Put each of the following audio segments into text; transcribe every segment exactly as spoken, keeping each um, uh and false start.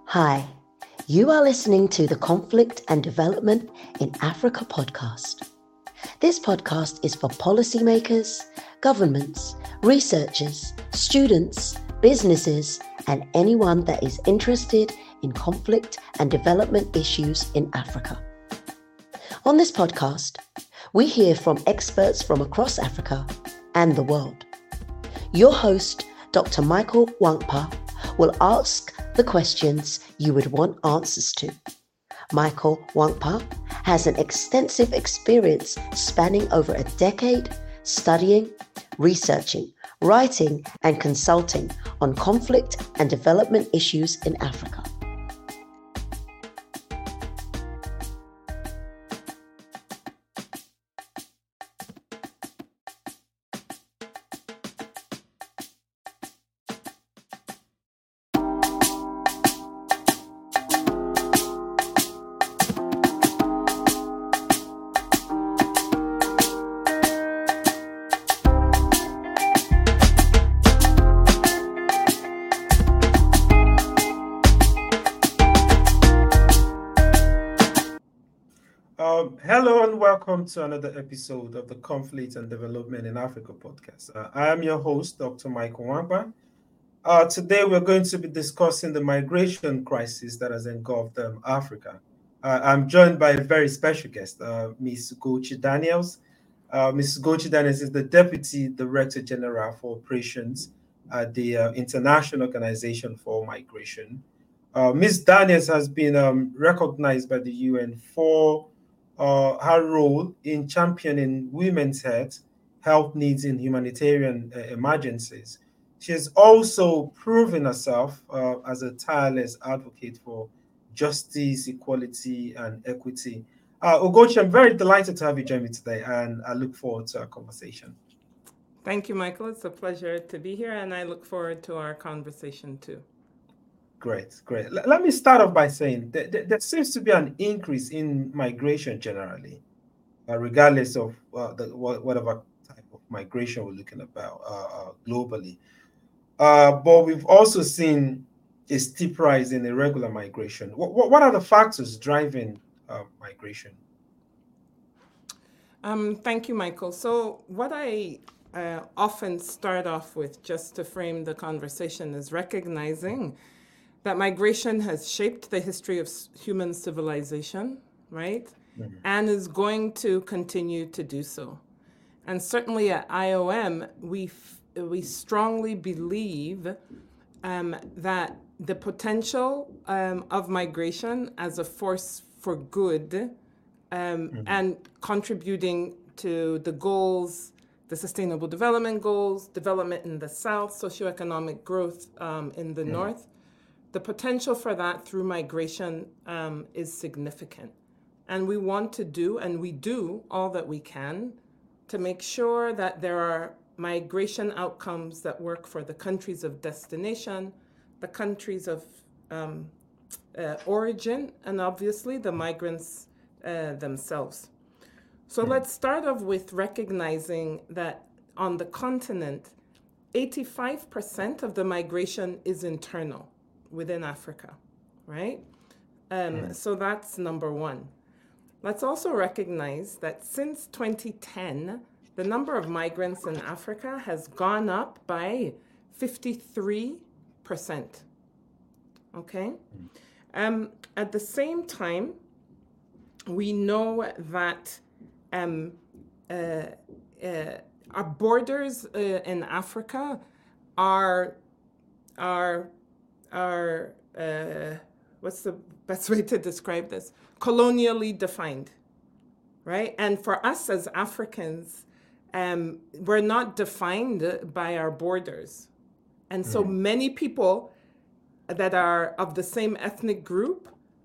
Hi, you are listening to the Conflict and Development in Africa podcast. This podcast is for policymakers, governments, researchers, students, businesses, and anyone that is interested in conflict and development issues in Africa. On this podcast, we hear from experts from across Africa and the world. Your host, Doctor Michael Wankpa, will ask the questions you would want answers to. Michael Wankpa has an extensive experience spanning over a decade studying, researching, writing, and consulting on conflict and development issues in Africa. Um, hello and welcome to another episode of the Conflict and Development in Africa podcast. Uh, I am your host, Doctor Michael Wankpa. Uh, today we're going to be discussing the migration crisis that has engulfed um, Africa. Uh, I'm joined by a very special guest, uh, Miz Ugochi Daniels. Uh, Miz Ugochi Daniels is the Deputy Director General for Operations at the uh, International Organization for Migration. Uh, Miz Daniels has been um, recognized by the U N for Uh, her role in championing women's health, health needs in humanitarian uh, emergencies. She has also proven herself uh, as a tireless advocate for justice, equality, and equity. Uh, Ugochi, I'm very delighted to have you join me today, and I look forward to our conversation. Thank you, Michael. It's a pleasure to be here, and I look forward to our conversation too. Great, great. L- let me start off by saying that th- there seems to be an increase in migration generally, uh, regardless of uh, the, wha- whatever type of migration we're looking about uh, uh, globally. Uh, but we've also seen a steep rise in irregular migration. What, what, what are the factors driving uh, migration? Um, thank you, Michael. So, what I uh, often start off with, just to frame the conversation, is recognizing that migration has shaped the history of s- human civilization, right? Mhm. And is going to continue to do so. And certainly at I O M, we, f- we strongly believe um, that the potential um, of migration as a force for good um, Mhm. and contributing to the goals, the Sustainable Development Goals, development in the South, socioeconomic growth um, in the Mhm. North, the potential for that through migration um, is significant. And we want to do, and we do, all that we can to make sure that there are migration outcomes that work for the countries of destination, the countries of um, uh, origin, and obviously the migrants uh, themselves. So Mhm. let's start off with recognizing that on the continent, eighty-five percent of the migration is internal within Africa, right? Um, Mhm. so that's number one. Let's also recognize that since twenty ten, the number of migrants in Africa has gone up by fifty-three percent. Okay? Um, at the same time, we know that um, uh, uh, our borders uh, in Africa are are are uh, what's the best way to describe this? Colonially defined, right? And for us as Africans, um, we're not defined by our borders, and so Mhm. many people that are of the same ethnic group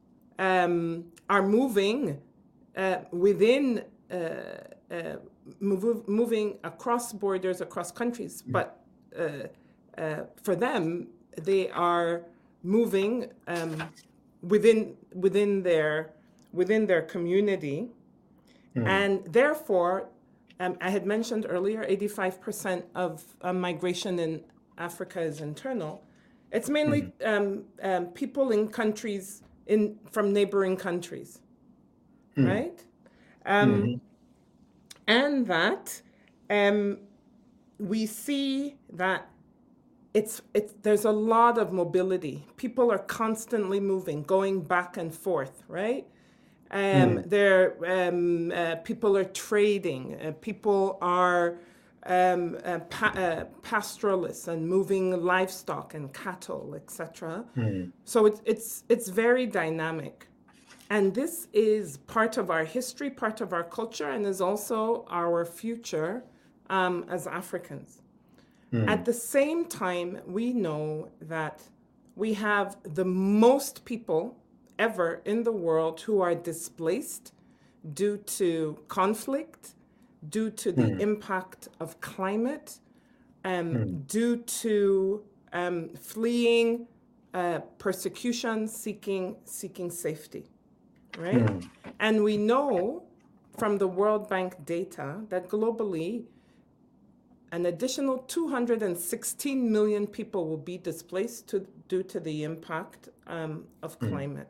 um, are moving uh, within, uh, uh, move, moving across borders, across countries. But uh, uh, for them, they are moving um, within within their within their community, Mhm. and therefore, um, I had mentioned earlier, eighty-five percent of uh, migration in Africa is internal. It's mainly um, um, people in countries in from neighboring countries, Mm. right? Um, Mm-hmm. And that um, we see that it's it's there's a lot of mobility. People are constantly moving, going back and forth, right? Um, Mm. there, um, uh, people are trading. Uh, people are um, uh, pa- uh, pastoralists and moving livestock and cattle, et cetera. Mm. So it's it's it's very dynamic, and this is part of our history, part of our culture, and is also our future um, as Africans. Mm. At the same time, we know that we have the most people ever in the world who are displaced due to conflict, due to the Mm. impact of climate, um, Mm. due to um, fleeing uh, persecution, seeking seeking safety, right? Mm. And we know from the World Bank data that globally, an additional two hundred sixteen million people will be displaced to, due to the impact um, of climate.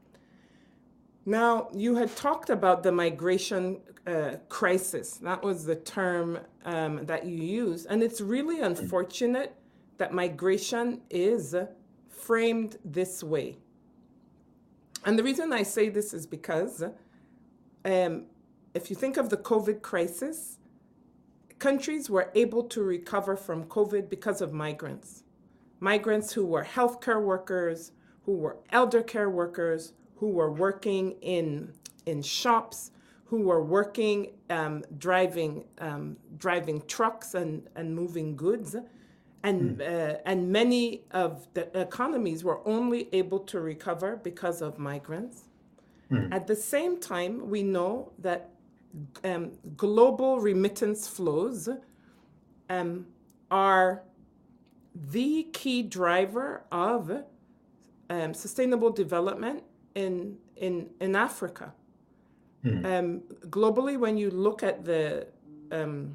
Now, you had talked about the migration uh, crisis. That was the term um, that you used. And it's really unfortunate that migration is framed this way. And the reason I say this is because um, if you think of the COVID crisis, countries were able to recover from COVID because of migrants. Migrants who were healthcare workers, who were elder care workers, who were working in in shops, who were working um, driving um, driving trucks and, and moving goods, and uh, and many of the economies were only able to recover because of migrants. Mm. At the same time, we know that um, global remittance flows um, are the key driver of um, sustainable development in in in Africa. Mm. Um, globally, when you look at the um,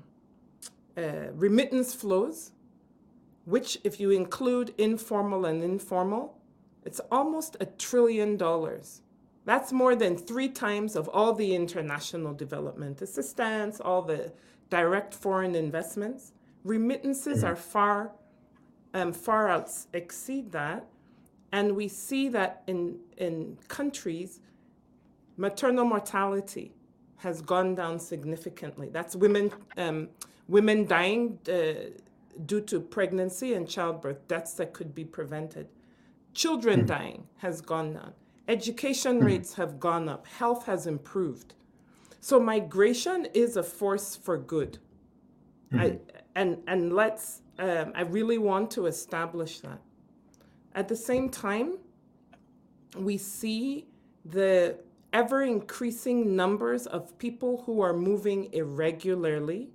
uh, remittance flows, which if you include informal and informal, it's almost a trillion dollars. That's more than three times of all the international development assistance, all the direct foreign investments. Remittances are far, um, far out exceed that, and we see that in in countries, maternal mortality has gone down significantly. That's women um, women dying uh, due to pregnancy and childbirth, deaths that could be prevented. Children dying has gone down. Education rates have gone up. Health has improved. So migration is a force for good. I, and and let's, um, I really want to establish that. At the same time, we see the ever increasing numbers of people who are moving irregularly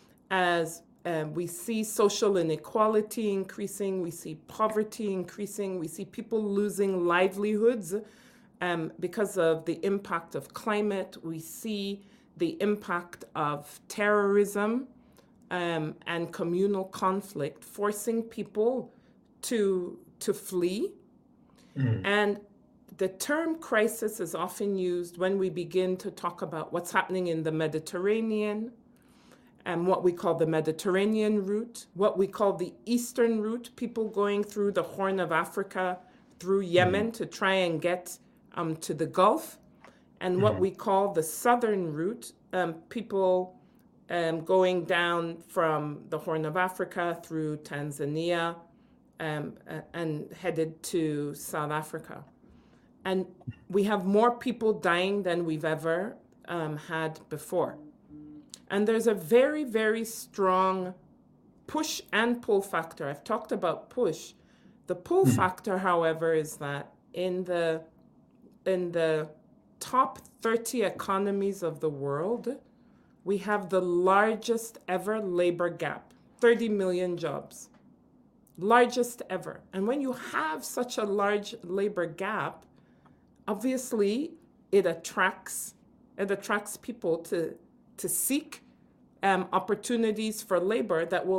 as um, we see social inequality increasing, we see poverty increasing, we see people losing livelihoods um, because of the impact of climate. We see the impact of terrorism um, and communal conflict forcing people to, to flee. Mm. And the term crisis is often used when we begin to talk about what's happening in the Mediterranean, and what we call the Mediterranean route, what we call the Eastern route, people going through the Horn of Africa, through Yemen to try and get um, to the Gulf, and what we call the Southern route, um, people um, going down from the Horn of Africa through Tanzania um, and headed to South Africa. And we have more people dying than we've ever um, had before. And there's a very, very strong push and pull factor. I've talked about push. The pull mm. factor, however, is that in the in the top thirty economies of the world, we have the largest ever labor gap, thirty million jobs. Largest ever. And when you have such a large labor gap, obviously it attracts it attracts people to to seek um, opportunities for labor that will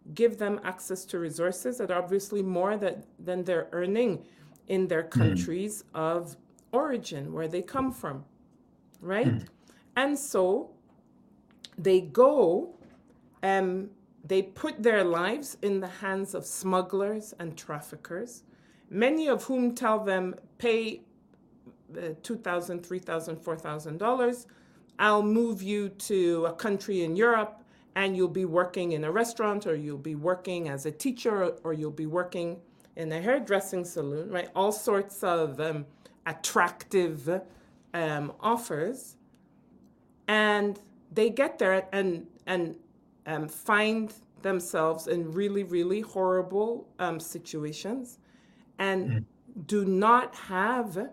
give them access to resources that are obviously more that, than they're earning in their countries mm. of origin, where they come from, right? Mm. And so they go, um, they put their lives in the hands of smugglers and traffickers, many of whom tell them, pay uh, two thousand dollars, three thousand dollars, four thousand dollars, I'll move you to a country in Europe, and you'll be working in a restaurant, or you'll be working as a teacher, or you'll be working in a hairdressing salon, right? All sorts of um, attractive um, offers. And they get there and, and um, find themselves in really, really horrible um, situations, and mm. do not have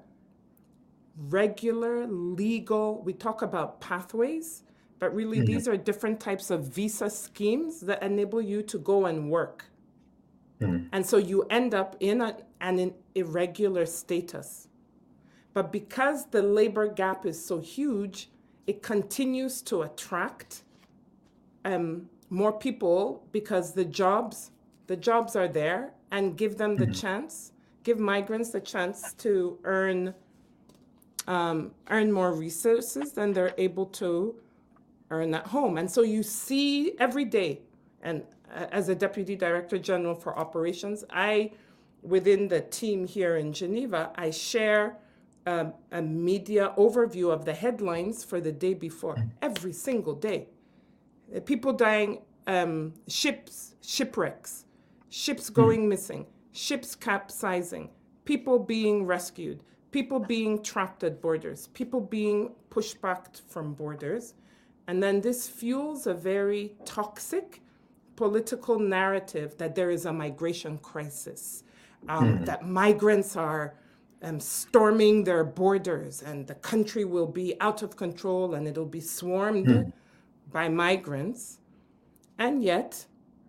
regular, legal, we talk about pathways, but really mm-hmm. these are different types of visa schemes that enable you to go and work. Mm-hmm. And so you end up in a, an irregular status. But because the labor gap is so huge, it continues to attract um, more people, because the jobs, the jobs are there, and give them the mm-hmm. chance, give migrants the chance to earn Um, earn more resources than they're able to earn at home. And so you see every day, and uh, as a Deputy Director General for Operations, I, within the team here in Geneva, I share um, a media overview of the headlines for the day before, every single day. People dying, um, ships, shipwrecks, ships going missing, ships capsizing, people being rescued, people being trapped at borders, people being pushed back from borders. And then this fuels a very toxic political narrative that there is a migration crisis, um, mm. that migrants are um, storming their borders, and the country will be out of control and it'll be swarmed mm. by migrants. And yet,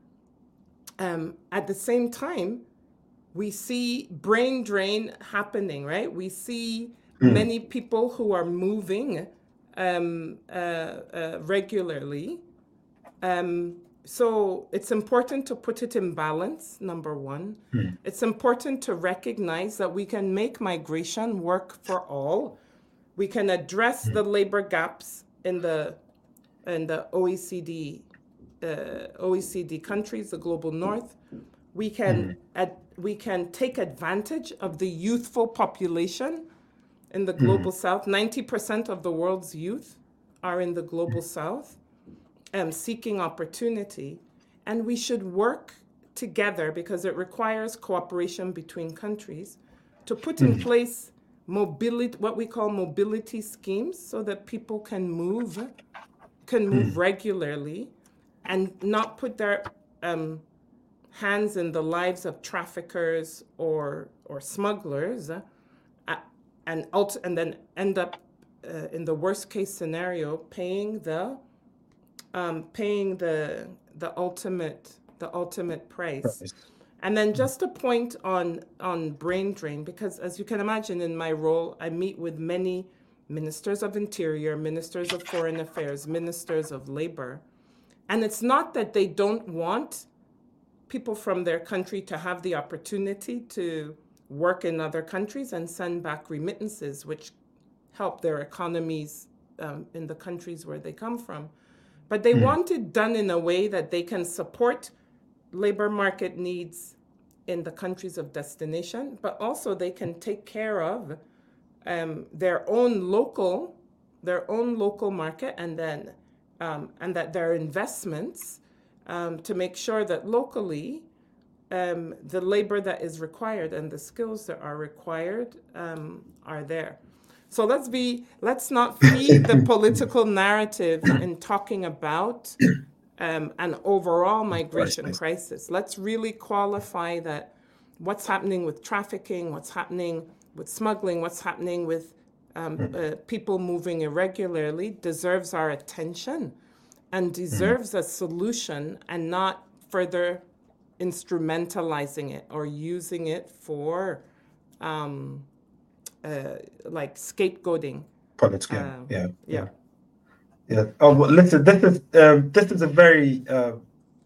um, at the same time, we see brain drain happening, right? We see mm. many people who are moving um, uh, uh, regularly. Um, so it's important to put it in balance, number one. Mm. It's important to recognize that we can make migration work for all. We can address mm. the labor gaps in the in the O E C D uh, O E C D countries, the global north. We can mm. ad, we can take advantage of the youthful population in the global mm. south. ninety percent of the world's youth are in the global south, um, seeking opportunity. And we should work together, because it requires cooperation between countries, to put mm. in place mobility, what we call mobility schemes, so that people can move, can move mm. regularly, and not put their um, hands in the lives of traffickers or or smugglers, uh, and ult- and then end up uh, in the worst case scenario paying the um, paying the the ultimate the ultimate price. Right. And then just a point on on brain drain, because as you can imagine, in my role, I meet with many ministers of interior, ministers of foreign affairs, ministers of labor, and it's not that they don't want people from their country to have the opportunity to work in other countries and send back remittances, which help their economies um, in the countries where they come from. But they mm. want it done in a way that they can support labor market needs in the countries of destination, but also they can take care of um, their own local, their own local market, and then um, and that their investments Um, to make sure that locally um, the labor that is required and the skills that are required um, are there. So let's be let's not feed the political narrative in talking about um, an overall migration crisis. Let's really qualify that what's happening with trafficking, what's happening with smuggling, what's happening with um, uh, people moving irregularly deserves our attention and deserves a solution, and not further instrumentalizing it or using it for um, uh, like scapegoating. Political, uh, yeah, yeah, yeah. Oh, well, listen, this is um, this is a very uh,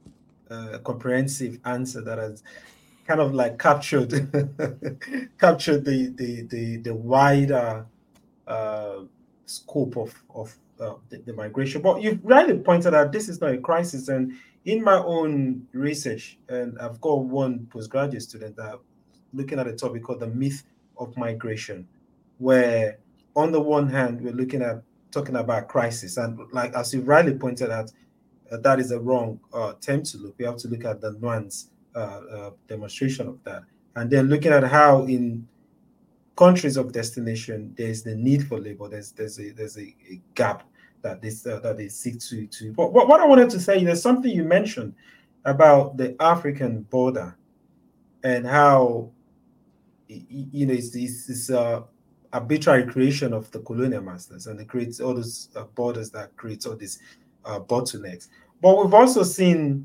uh, a comprehensive answer that has kind of like captured captured the the the, the wider uh, scope of of uh, the, the migration. But you've rightly pointed out this is not a crisis. And in my own research, and I've got one postgraduate student that looking at a topic called the myth of migration, where on the one hand we're looking at talking about crisis, and like as you rightly pointed out, uh, that is a wrong uh, term to look. We have to look at the nuance uh, uh, demonstration of that, and then looking at how in countries of destination there's the need for labor. There's there's a there's a, a gap that this uh, that they seek to to. But what, what I wanted to say, there's something you mentioned about the African border and how you know it's this it's, uh, arbitrary creation of the colonial masters, and it creates all those uh, borders that creates all these uh, bottlenecks. But we've also seen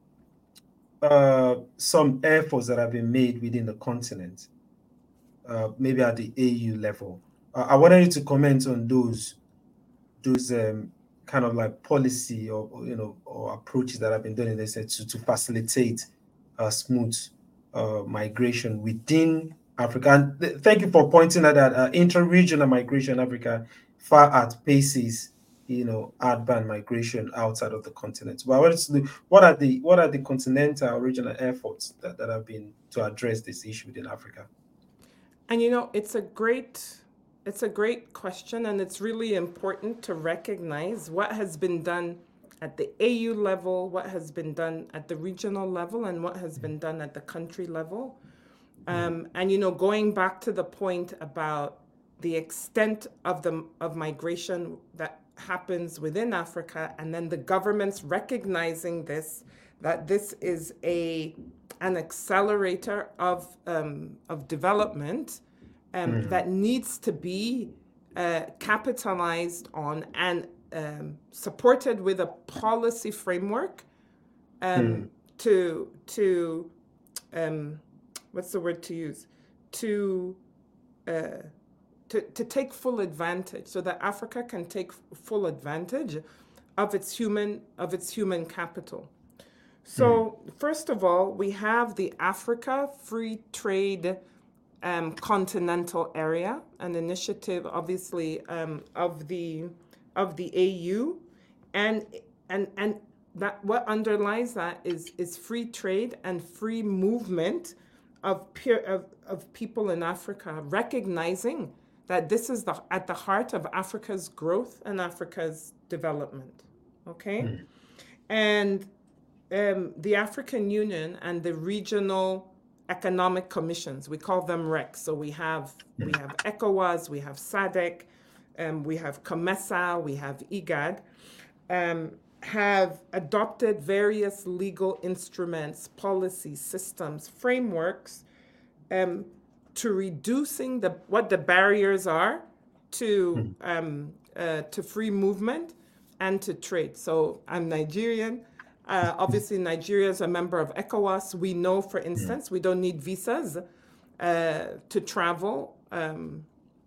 uh, some efforts that have been made within the continent, uh, maybe at the A U level. Uh, I wanted you to comment on those those um, kind of like policy or, or you know or approaches that have been done in this to to facilitate uh, smooth uh, migration within Africa. And th- thank you for pointing out that uh, inter-regional migration in Africa far outpaces, you know, outbound migration outside of the continent. But I wanted to do, what are the what are the continental regional efforts that, that have been to address this issue within Africa? And you know, it's a great it's a great question, and it's really important to recognize what has been done at the A U level, what has been done at the regional level, and what has been done at the country level. Um, and you know, going back to the point about the extent of the of migration that happens within Africa, and then the governments recognizing this, that this is a an accelerator of um, of development um, mm. that needs to be uh, capitalized on and um, supported with a policy framework um, mm. to to um, what's the word to use? To, uh, to to take full advantage, so that Africa can take full advantage of its human of its human capital. So mm. first of all, we have the Africa Free Trade um, Continental Area, an initiative, obviously, um, of the of the A U, and and and that what underlies that is is free trade and free movement of, peer, of, of people in Africa, recognizing that this is the, at the heart of Africa's growth and Africa's development, okay? Mm. And um, the African Union and the regional economic commissions, we call them R E C. So we have, mm. we have ECOWAS, we have SADC, um, we have COMESA, we have IGAD, um, have adopted various legal instruments, policies, systems, frameworks um, to reducing the what the barriers are to um, uh, to free movement and to trade. So I'm Nigerian. Uh, obviously, Nigeria is a member of ECOWAS. We know, for instance, we don't need visas uh, to travel um,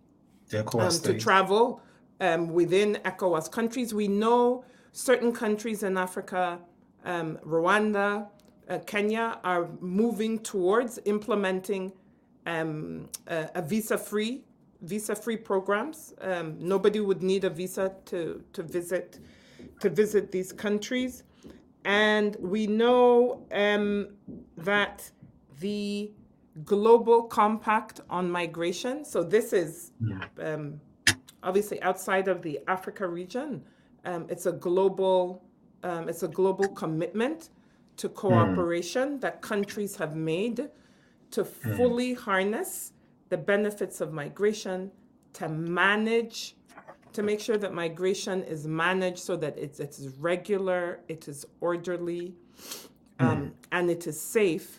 um, to travel um, within ECOWAS countries. We know certain countries in Africa, um, Rwanda, uh, Kenya, are moving towards implementing um, a, a visa-free, visa-free programs. Um, nobody would need a visa to to visit to visit these countries, and we know um, that the Global Compact on Migration. So this is um, obviously outside of the Africa region. Um, it's a global, um, it's a global commitment to cooperation mm. that countries have made to mm. fully harness the benefits of migration, to manage, to make sure that migration is managed so that it's it's regular, it is orderly, um, mm. and it is safe.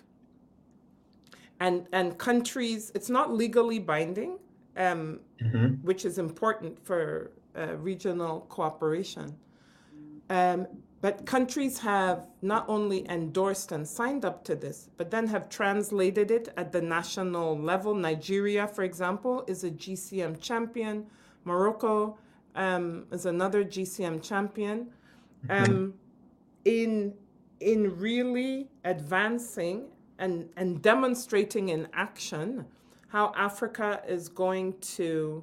And and countries, it's not legally binding, um, mm-hmm. which is important for Uh, regional cooperation. Um, but countries have not only endorsed and signed up to this, but then have translated it at the national level. Nigeria, for example, is a G C M champion. Morocco um, is another G C M champion. Um, in in really advancing and, and demonstrating in action how Africa is going to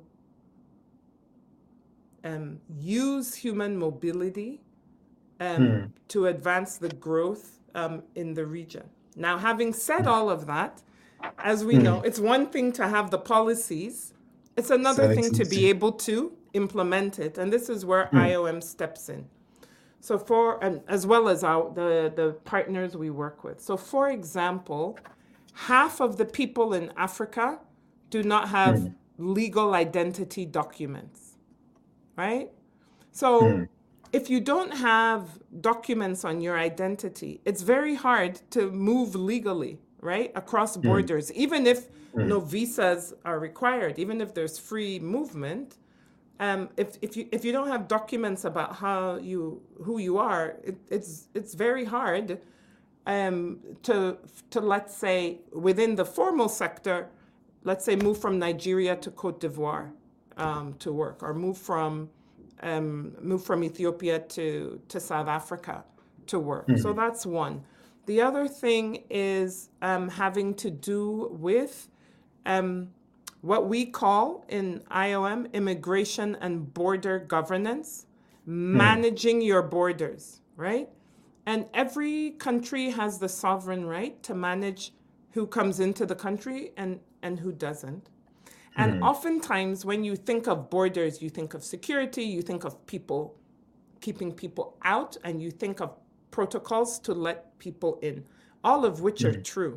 um, use human mobility um, Mm. to advance the growth um, in the region. Now, having said all of that, as we know, it's one thing to have the policies, it's another thing to be able to implement it. And this is where I O M steps in. So for, and as well as our, the, the partners we work with. So for example, half of the people in Africa do not have mm. legal identity documents, right? So mm. if you don't have documents on your identity, it's very hard to move legally, right, across borders, mm. even if mm. no visas are required, even if there's free movement. Um, if if you if you don't have documents about how you who you are, it, it's it's very hard um, to to let's say within the formal sector, let's say move from Nigeria to Cote d'Ivoire um, to work, or move from um, move from Ethiopia to to South Africa to work. Mm-hmm. So that's one. The other thing is um, having to do with um, what we call in I O M immigration and border governance, managing mm. your borders, right? And every country has the sovereign right to manage who comes into the country and, and who doesn't. And mm. oftentimes when you think of borders, you think of security, you think of people, keeping people out, and you think of protocols to let people in, all of which mm. are true.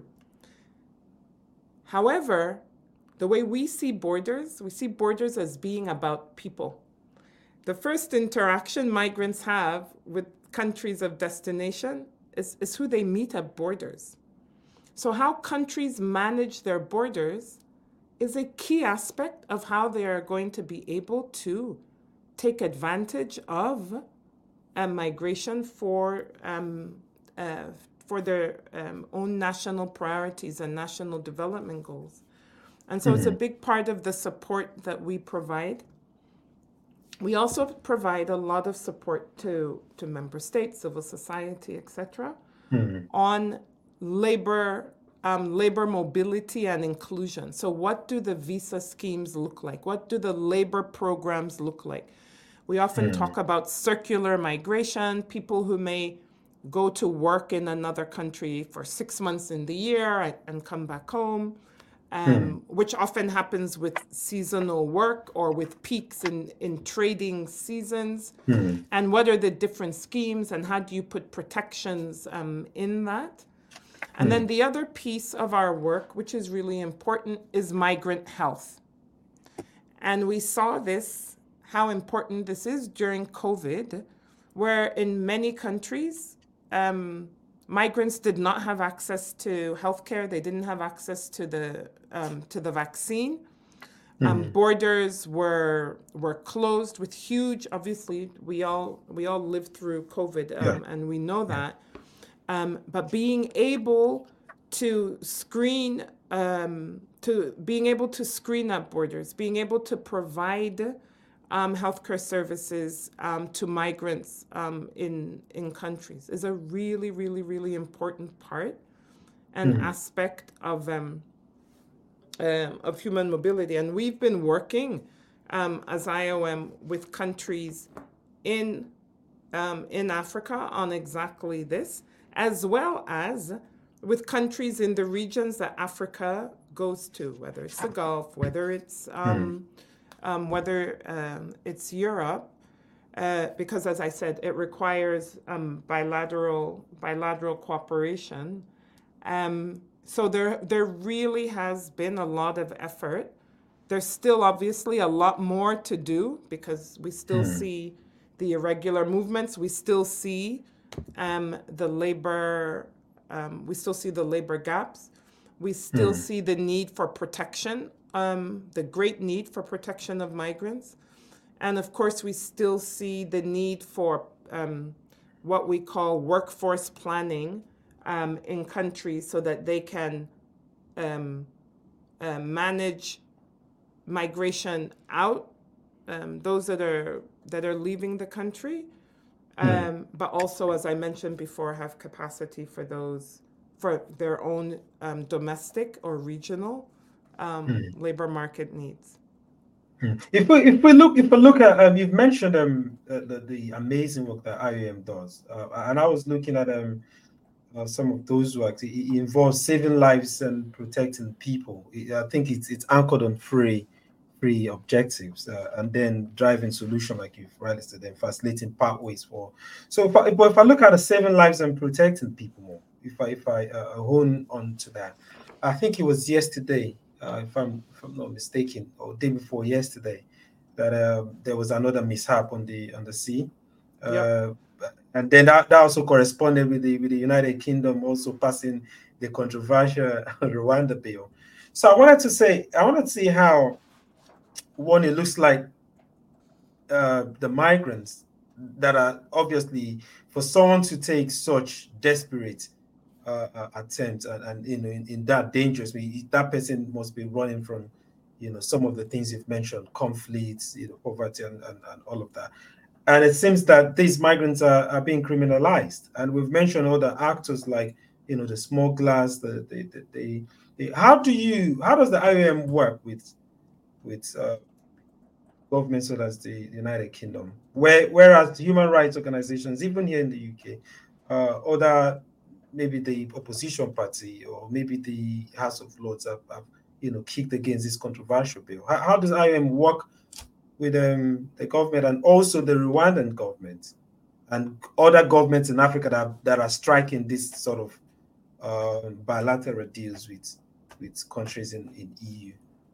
However, the way we see borders, we see borders as being about people. The first interaction migrants have with countries of destination is, is who they meet at borders. So how countries manage their borders is a key aspect of how they are going to be able to take advantage of uh, migration for, um, uh, for their um, own national priorities and national development goals. And so mm-hmm. it's a big part of the support that we provide. We also provide a lot of support to, to member states, civil society, et cetera, mm-hmm. on labor, um, labor mobility and inclusion. So what do the visa schemes look like? What do the labor programs look like? We often mm-hmm. talk about circular migration, people who may go to work in another country for six months in the year and, and come back home. Um, hmm. which often happens with seasonal work or with peaks in, in trading seasons. Hmm. And what are the different schemes and how do you put protections um, in that? And hmm. then the other piece of our work, which is really important, is migrant health. And we saw this, how important this is during COVID, where in many countries, um, migrants did not have access to healthcare. They didn't have access to the um, to the vaccine. Um, mm-hmm. Borders were were closed with huge. Obviously, we all we all lived through COVID, um, yeah. and we know that. Um, but being able to screen, um, to being able to screen at borders, being able to provide Um, healthcare services um, to migrants um, in in countries is a really, really, really important part and mm-hmm. aspect of um, um, of human mobility. And we've been working um, as I O M with countries in um, in Africa on exactly this, as well as with countries in the regions that Africa goes to, whether it's the Gulf, whether it's um, mm-hmm. Um, whether um, it's Europe, uh, because as I said, it requires um, bilateral bilateral cooperation. Um, so there there really has been a lot of effort. There's still obviously a lot more to do because we still mm. see the irregular movements. We still see um, the labor. Um, we still see the labor gaps. We still mm. see the need for protection. Um, the great need for protection of migrants. And of course, we still see the need for um, what we call workforce planning um, in countries so that they can um, uh, manage migration out, um, those that are that are leaving the country, um, mm. but also, as I mentioned before, have capacity for those, for their own um, domestic or regional um, mm. labor market needs. If we if we look if we look at um, you've mentioned um uh, the, the amazing work that I O M does, uh, and I was looking at um uh, some of those works. It, it involves saving lives and protecting people. It, I think it's it's anchored on three three objectives, uh, and then driving solution, like you've rightly said, and facilitating pathways for. So if I, but if I look at the saving lives and protecting people more, if I if I uh, hone on to that, I think it was yesterday. Uh, if I'm if I'm not mistaken, or day before yesterday, that uh, there was another mishap on the on the sea, uh, yep. and then that, that also corresponded with the with the United Kingdom also passing the controversial Rwanda bill. So I wanted to say I wanted to see how one it looks like uh, the migrants that are obviously for someone to take such desperate Uh, uh, attempt and, and you know in, in that dangerous way, that person must be running from you know some of the things you've mentioned, conflicts, you know poverty and, and, and all of that, and it seems that these migrants are, are being criminalized, and we've mentioned other actors like you know the smugglers, the the, the, the, the how do you how does the I O M work with with uh, governments such as the United Kingdom, where whereas human rights organizations even here in the U K, uh, other maybe the opposition party or maybe the House of Lords have, have you know, kicked against this controversial bill. How, how does I O M work with um, the government and also the Rwandan government and other governments in Africa that, that are striking this sort of uh, bilateral deals with with countries in, in E U?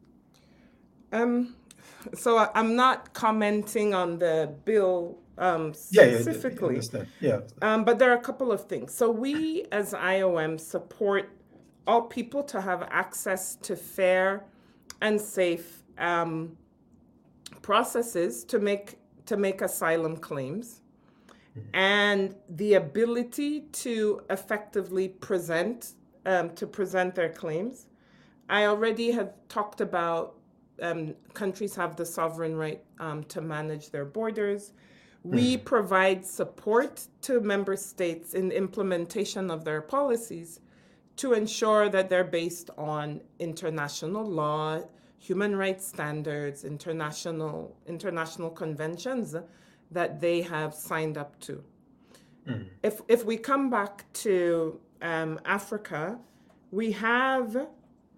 Um, so I'm not commenting on the bill Um, specifically, yeah, yeah, yeah. Um, but there are a couple of things. So we, as I O M, support all people to have access to fair and safe um, processes to make to make asylum claims, mm-hmm. and the ability to effectively present um, to present their claims. I already have talked about um, countries have the sovereign right um, to manage their borders. We provide support to member states in the implementation of their policies to ensure that they're based on international law, human rights standards, international international conventions that they have signed up to. Mm. If if we come back to um, Africa, we have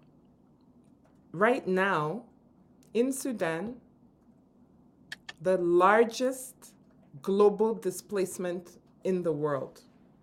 right now in Sudan the largest global displacement in the world.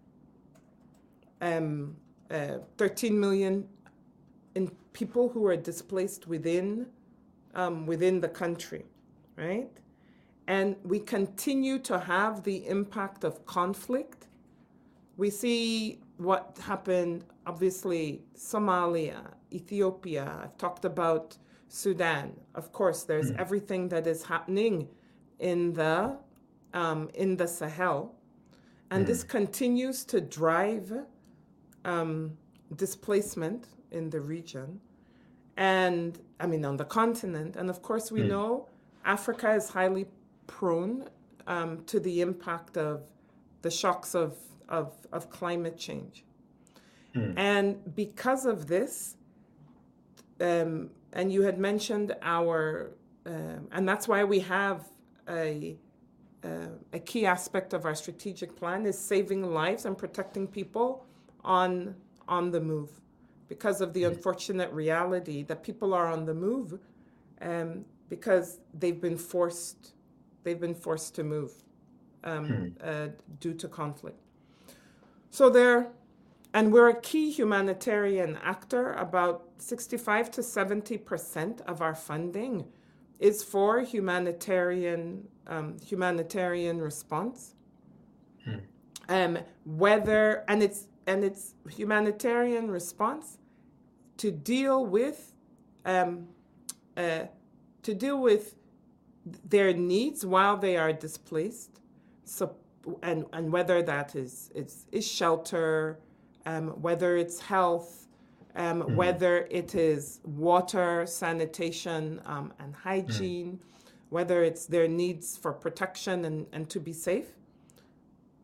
Um, uh, thirteen million in people who are displaced within um, within the country, right? And we continue to have the impact of conflict. We see what happened, obviously, Somalia, Ethiopia. I've talked about Sudan. Of course, there's mm. everything that is happening in the Um, in the Sahel, and mm. this continues to drive um, displacement in the region, and I mean on the continent. And of course, we mm. know Africa is highly prone um, to the impact of the shocks of of, of climate change, mm. and because of this, um, and you had mentioned our, um, and that's why we have a. Uh, a key aspect of our strategic plan is saving lives and protecting people on on the move, because of the unfortunate reality that people are on the move um, because they've been forced they've been forced to move um, hmm. uh, due to conflict. So there, and we're a key humanitarian actor. About sixty-five to seventy percent of our funding is for humanitarian um, humanitarian response. Hmm. Um, whether and it's and it's humanitarian response to deal with um, uh, to deal with their needs while they are displaced. So and and whether that is is, is shelter, um, whether it's health. Um, mm. Whether it is water, sanitation, um, and hygiene, mm. whether it's their needs for protection and, and to be safe.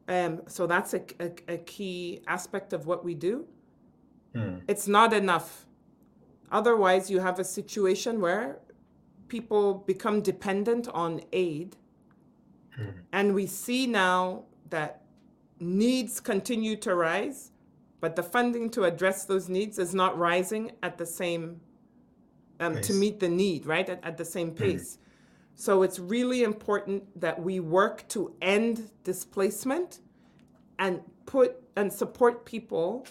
Um, so that's a, a, a key aspect of what we do. Mm. It's not enough. Otherwise, you have a situation where people become dependent on aid. Mm. And we see now that needs continue to rise, but the funding to address those needs is not rising at the same, um, to meet the need, right, at, at the same pace. Mm. So it's really important that we work to end displacement and put and support people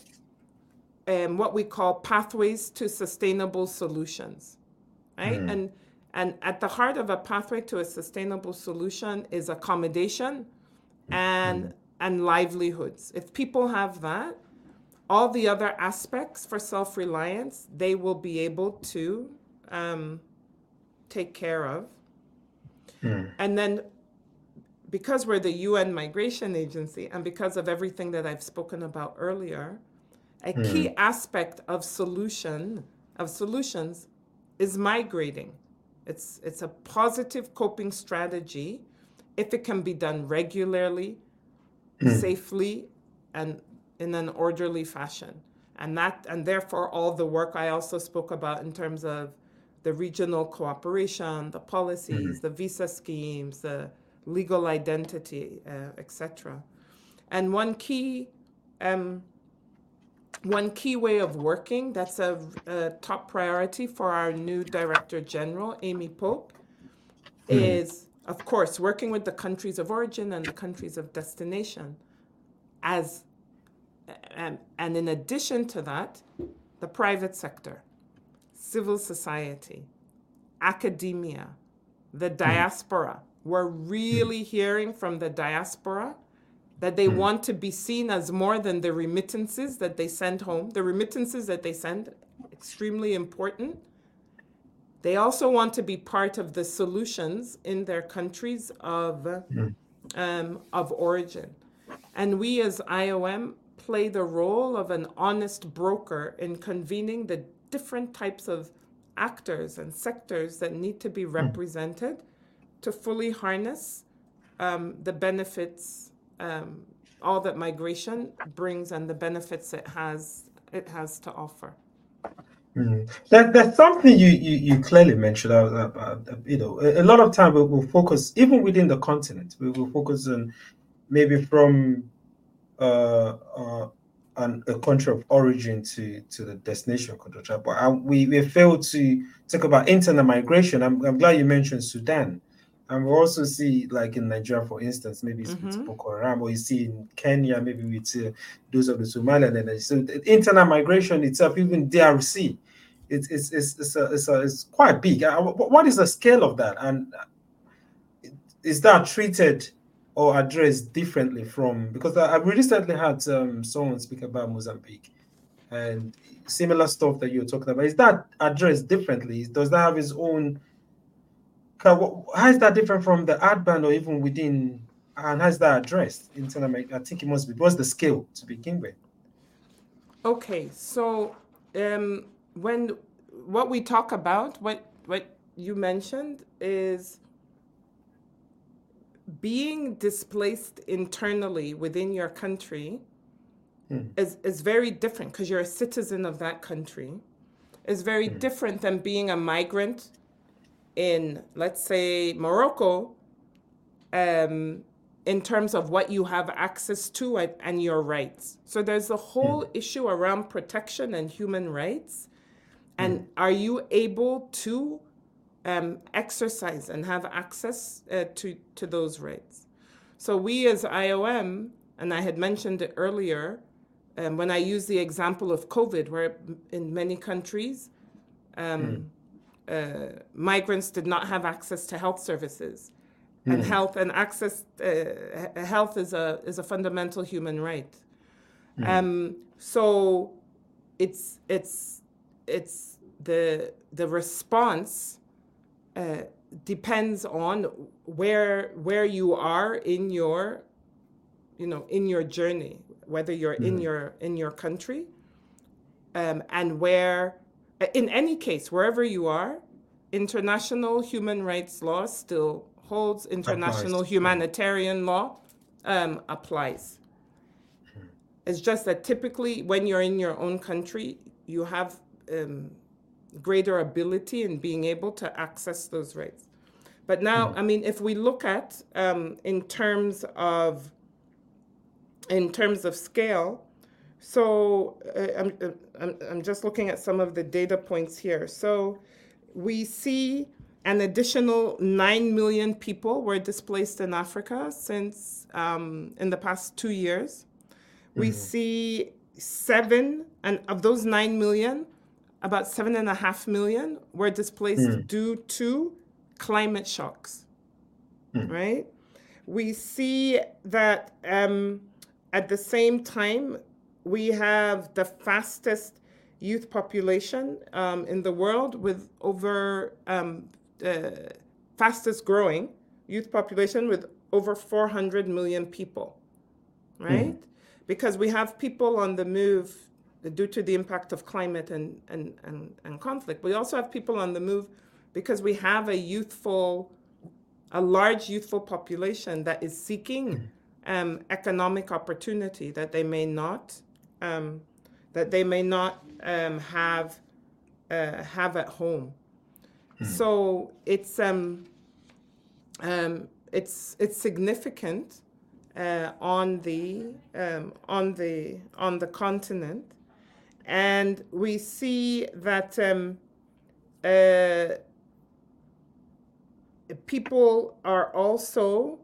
in what we call pathways to sustainable solutions, right? Mm. And and at the heart of a pathway to a sustainable solution is accommodation and mm. and livelihoods. If people have that, all the other aspects for self-reliance, they will be able to um, take care of. Mm. And then because we're the U N Migration Agency and because of everything that I've spoken about earlier, a mm. key aspect of solution of solutions is migrating. It's it's a positive coping strategy if it can be done regularly, mm. safely, and in an orderly fashion. And that and therefore all the work I also spoke about in terms of the regional cooperation, the policies, mm. the visa schemes, the legal identity, uh, et cetera. And one key, um, one key way of working that's a, a top priority for our new Director General, Amy Pope, mm. is, of course, working with the countries of origin and the countries of destination. As and, and in addition to that, the private sector, civil society, academia, the diaspora. We're really hearing from the diaspora that they mm. want to be seen as more than the remittances that they send home. The remittances that they send, extremely important. They also want to be part of the solutions in their countries of, mm. um, of origin. And we as I O M play the role of an honest broker in convening the different types of actors and sectors that need to be represented mm. to fully harness um, the benefits, um, all that migration brings and the benefits it has it has to offer. Mm. That, that's something you, you, you clearly mentioned. Uh, uh, uh, you know, a, a lot of time we will focus, even within the continent, we will focus on maybe from uh, uh, an, a country of origin to, to the destination country. But uh, we, we failed to talk about internal migration. I'm, I'm glad you mentioned Sudan. And we also see, like in Nigeria, for instance, maybe it's mm-hmm. with Boko Haram, or you see in Kenya, maybe with uh, those of the Somaliland. And so the internal migration itself, even D R C, it's it's it's it's, a, it's, a, it's quite big. Uh, what is the scale of that? And is that treated or addressed differently from, because I, I recently had um, someone speak about Mozambique and similar stuff that you're talking about. Is that addressed differently? Does that have its own? How is that different from the ad ban or even within, and how is that addressed in terms of, I think it must be, what's the scale to begin with? Okay, so um, when what we talk about, what what you mentioned is being displaced internally within your country hmm. is, is very different because you're a citizen of that country. It's very hmm. different than being a migrant in, let's say, Morocco, um, in terms of what you have access to and, and your rights. So there's a whole hmm. issue around protection and human rights. And hmm. are you able to um, exercise and have access uh, to, to those rights? So we as I O M, and I had mentioned it earlier, um, when I used the example of COVID, where in many countries, um, hmm. Uh, migrants did not have access to health services, mm. and health and access uh, health is a is a fundamental human right. Mm. Um, so it's it's it's the the response uh, depends on where where you are in your you know in your journey, whether you're mm. in your in your country, um, and where. In any case, wherever you are, international human rights law still holds, international humanitarian law um, applies. It's just that typically when you're in your own country, you have um, greater ability in being able to access those rights. But now, I mean, if we look at um, in terms of in terms of scale, so uh, I'm, I'm I'm just looking at some of the data points here. So we see an additional nine million people were displaced in Africa since um, in the past two years. We see seven, and of those nine million, about seven and a half million were displaced Mm. due to climate shocks, Mm. right? We see that um, at the same time, we have the fastest youth population um, in the world, with over um, uh, fastest growing youth population with over four hundred million people, right? Mm. Because we have people on the move due to the impact of climate and, and, and, and conflict. We also have people on the move because we have a youthful, a large youthful population that is seeking um, economic opportunity that they may not, um, that they may not um, have, uh, have at home. So it's um, um, it's it's significant uh, on the um, on the on the continent, and we see that um, uh, people are also,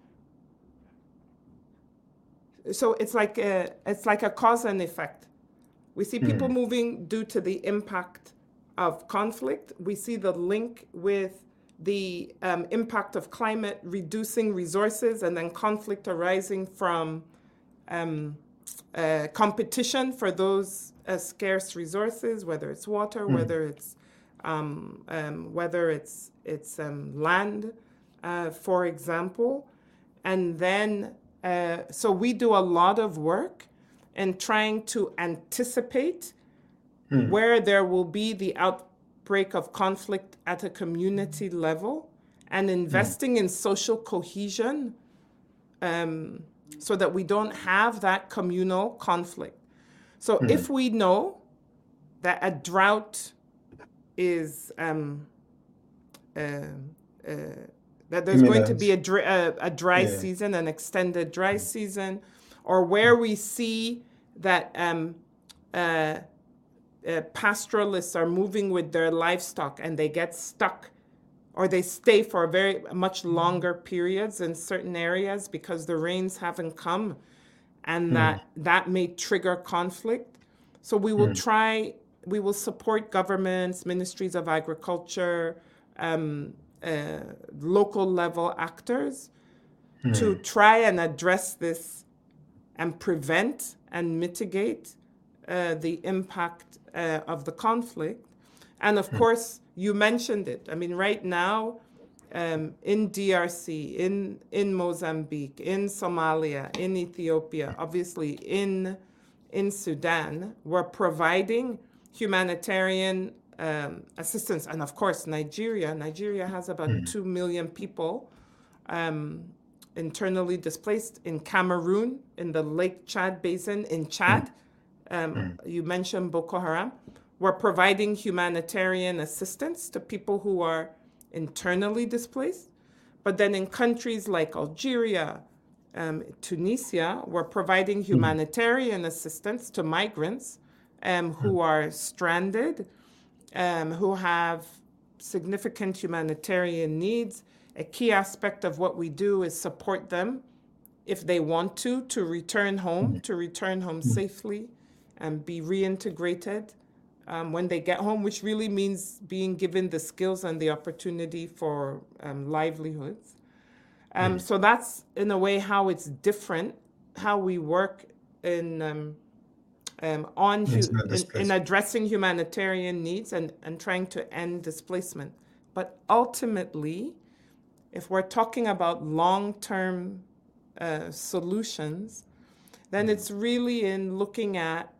so it's like a it's like a cause and effect. We see people Mm. moving due to the impact of conflict. We see the link with the um, impact of climate reducing resources, and then conflict arising from um, uh, competition for those uh, scarce resources, whether it's water, Mm. whether it's um, um, whether it's it's um, land, uh, for example. And then, uh, so we do a lot of work in trying to anticipate Mm. where there will be the outbreak of conflict at a community level, and investing in social cohesion um, so that we don't have that communal conflict. So if we know that a drought is um, uh, uh, that there's going to be a, dry, a, a dry Yeah. season, an extended dry season, or where we see that um, uh, uh, pastoralists are moving with their livestock and they get stuck, or they stay for very much longer periods in certain areas because the rains haven't come, and that that may trigger conflict. So we will try, we will support governments, ministries of agriculture, um, uh, local level actors to try and address this and prevent and mitigate uh, the impact uh, of the conflict. And of course, you mentioned it. I mean, right now, um, in D R C, in, in Mozambique, in Somalia, in Ethiopia, obviously in, in Sudan, we're providing humanitarian um, assistance. And of course, Nigeria, Nigeria has about two million people um, internally displaced. In Cameroon, in the Lake Chad Basin, in Chad, um, you mentioned Boko Haram. We're providing humanitarian assistance to people who are internally displaced. But then in countries like Algeria, um, Tunisia, we're providing humanitarian assistance to migrants um, who are stranded, um, who have significant humanitarian needs. A key aspect of what we do is support them if they want to, to return home, to return home safely and be reintegrated um, when they get home, which really means being given the skills and the opportunity for um, livelihoods. Um, so that's, in a way, how it's different, how we work in um, um, on hu- in, in addressing humanitarian needs and, and trying to end displacement. But ultimately, if we're talking about long-term uh, solutions, then it's really in looking at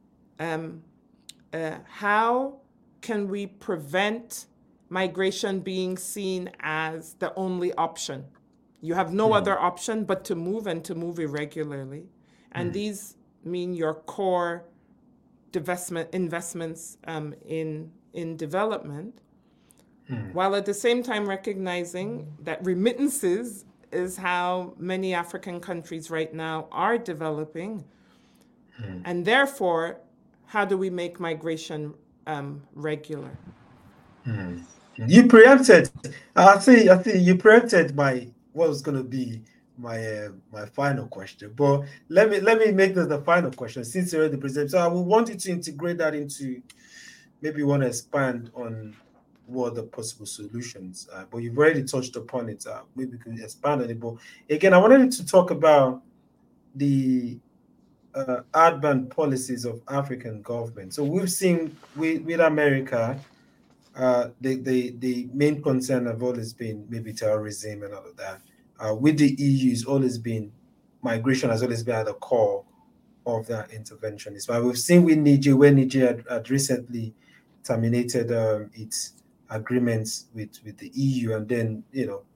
um, uh, how can we prevent migration being seen as the only option. You have no mm. other option but to move and to move irregularly. And mm. these mean your core divestment investments um, in, in development, mm. while at the same time recognizing that remittances is how many African countries right now are developing. Mm. And therefore, how do we make migration um, regular? Mm. You preempted. I think. I think you preempted my what was going to be my uh, my final question. But let me let me make this the final question since you already presented. So I would want you to integrate that into maybe you want to expand on what the possible solutions are. But you've already touched upon it. Uh, maybe we could expand on it. But again, I wanted to talk about the uh, urban policies of African government. So we've seen with, with America. Uh, the, the, the main concern have always been maybe terrorism and all of that. Uh, with the E U, it's always been, migration has always been at the core of that intervention. But we've seen with Niger, where Niger had, had recently terminated um, its agreements with, with the E U and then, you know,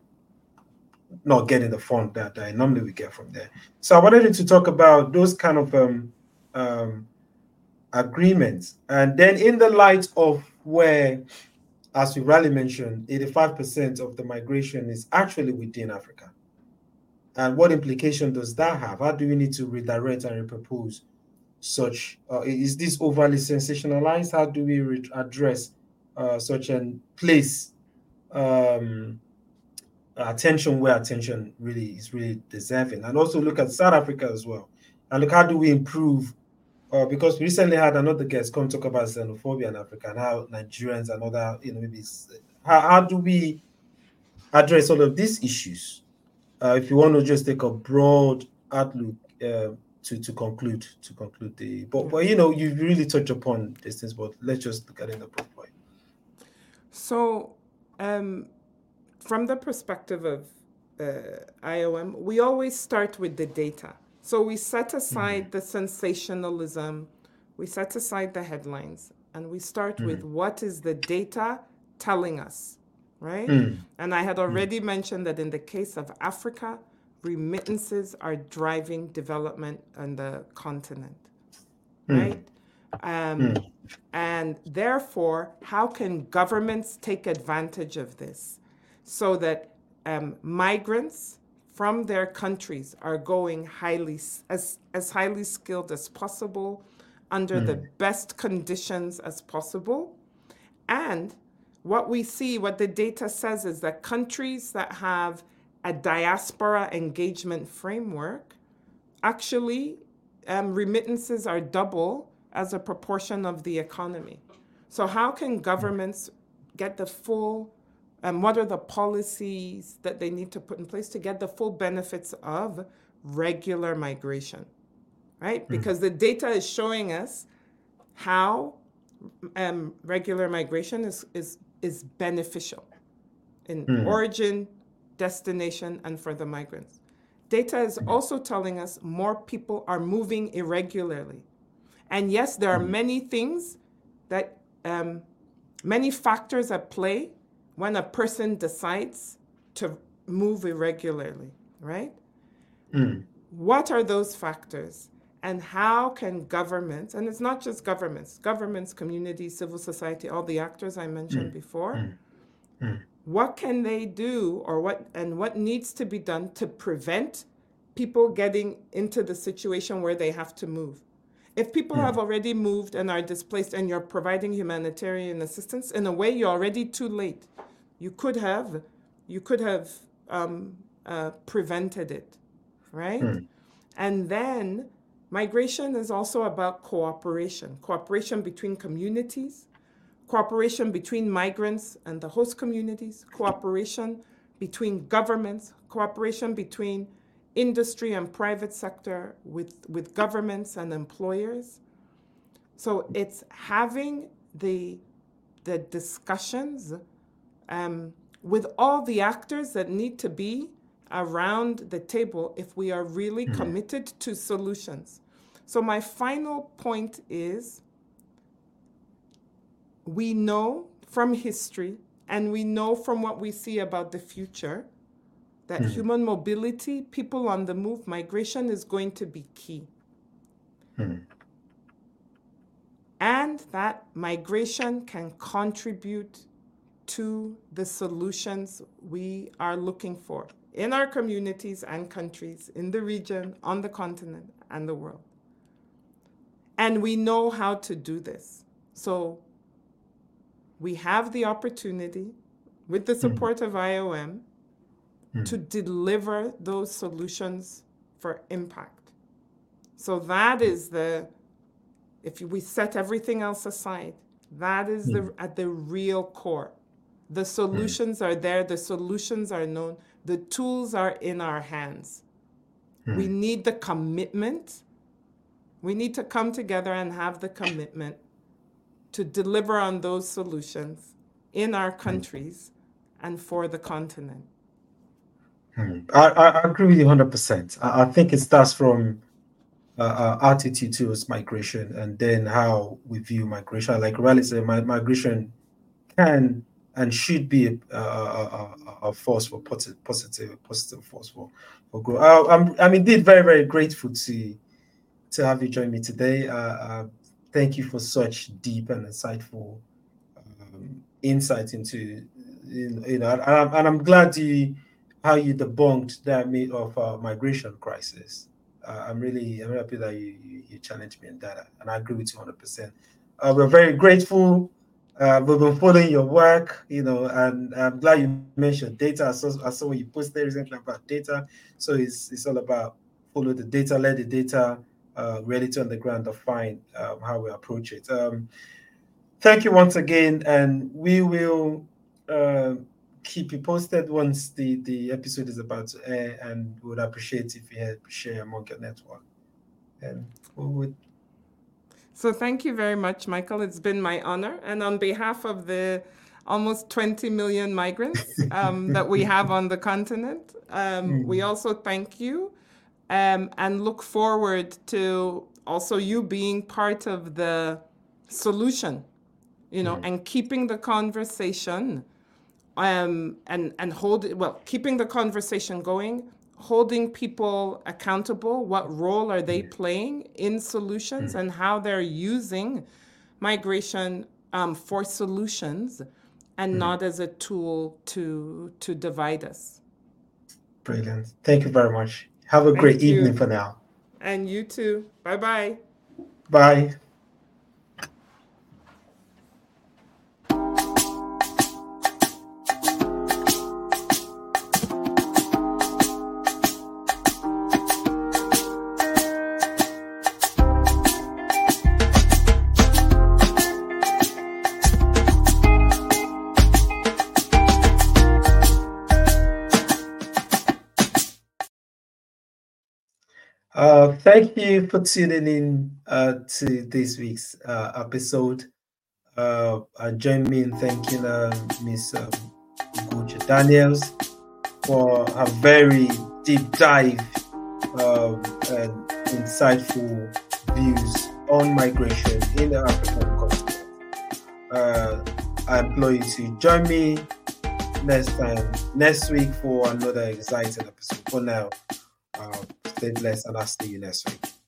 not getting the fund that, that normally we get from there. So I wanted to talk about those kind of um, um, agreements. And then in the light of where, as we rightly mentioned, eighty-five percent of the migration is actually within Africa. And what implication does that have? How do we need to redirect and repurpose such? Uh, is this overly sensationalized? How do we re- address uh, such and place um, attention where attention really is really deserving? And also look at South Africa as well. And look, how do we improve? Uh, because we recently had another guest come talk about xenophobia in Africa and how Nigerians and other, you know, maybe how, how do we address all of these issues? Uh, if you want to just take a broad outlook uh, to to conclude to conclude the, but but you know, you really touch upon these things, but let's just look at it in a broad way. So, um, from the perspective of uh, I O M, we always start with the data. So we set aside mm-hmm. the sensationalism, we set aside the headlines, and we start mm-hmm. with what is the data telling us, right? Mm-hmm. And I had already mm-hmm. mentioned that in the case of Africa, remittances are driving development on the continent, mm-hmm. right? Um, mm-hmm. And therefore, how can governments take advantage of this so that um, migrants from their countries are going highly as, as highly skilled as possible, under mm. the best conditions as possible. And what we see, what the data says is that countries that have a diaspora engagement framework, actually um, remittances are double as a proportion of the economy. So how can governments get the full And what are the policies that they need to put in place to get the full benefits of regular migration, right? Mm. Because the data is showing us how um, regular migration is, is, is beneficial in mm. origin, destination, and for the migrants. Data is mm. also telling us more people are moving irregularly. And yes, there are mm. many things that, um, many factors at play when a person decides to move irregularly, right? Mm. What are those factors? And how can governments, and it's not just governments, governments, communities, civil society, all the actors I mentioned mm. before, mm. Mm. what can they do or what, and what needs to be done to prevent people getting into the situation where they have to move? If people mm. have already moved and are displaced and you're providing humanitarian assistance, in a way, you're already too late. You could have, you could have um, uh, prevented it, right? Mm. And then migration is also about cooperation, cooperation between communities, cooperation between migrants and the host communities, cooperation between governments, cooperation between industry and private sector with, with governments and employers. So it's having the, the discussions Um, with all the actors that need to be around the table if we are really mm. committed to solutions. So my final point is, we know from history and we know from what we see about the future that mm. human mobility, people on the move, migration is going to be key. Mm. And that migration can contribute to the solutions we are looking for in our communities and countries, in the region, on the continent, and the world. And we know how to do this. So we have the opportunity, with the support mm. of I O M, mm. to deliver those solutions for impact. So that is the, if we set everything else aside, that is mm. the at the real core. The solutions mm. are there, the solutions are known, the tools are in our hands. Mm. We need the commitment. We need to come together and have the commitment to deliver on those solutions in our countries mm. and for the continent. Mm. I, I agree with you one hundred percent. I, I think it starts from uh, our attitude towards migration and then how we view migration. Like Riley said, my, migration can and should be a, a, a, a force for positive, positive, positive force for, for growth. I, I'm, I'm indeed very, very grateful to to have you join me today. Uh, uh, thank you for such deep and insightful um, insight into, you know, and I'm, and I'm glad you how you debunked that myth of uh, migration crisis. Uh, I'm really, I'm happy that you, you, you challenged me on that, and I agree with you one hundred percent. Uh, we're very grateful. Uh, we've been following your work, you know, and I'm glad you mentioned data. I saw, I saw what you posted recently about data. So it's it's all about follow the data, let the data, uh, reality on the ground define um, how we approach it. Um, thank you once again, and we will uh, keep you posted once the, the episode is about to air, and we would appreciate if you had share among your network. And we would. So thank you very much, Michael. It's been my honor. And on behalf of the almost twenty million migrants um, that we have on the continent, um, mm. we also thank you um, and look forward to also you being part of the solution, you know, mm. and keeping the conversation um, and, and hold, well, keeping the conversation going, holding people accountable. What role are they playing in solutions mm. and how they're using migration um, for solutions and mm. not as a tool to to divide us. Brilliant. Thank you very much. Have a Thank great you. evening for now. And you too. Bye-bye. Bye. Uh, thank you for tuning in uh, to this week's uh, episode. Uh, uh, join me in thanking uh, Miss Um, Ugochi Daniels for her very deep dive um, and insightful views on migration in the African continent. Uh, I implore you to join me next time, next week for another exciting episode. For now, uh, stay blessed, and I'll see you next week.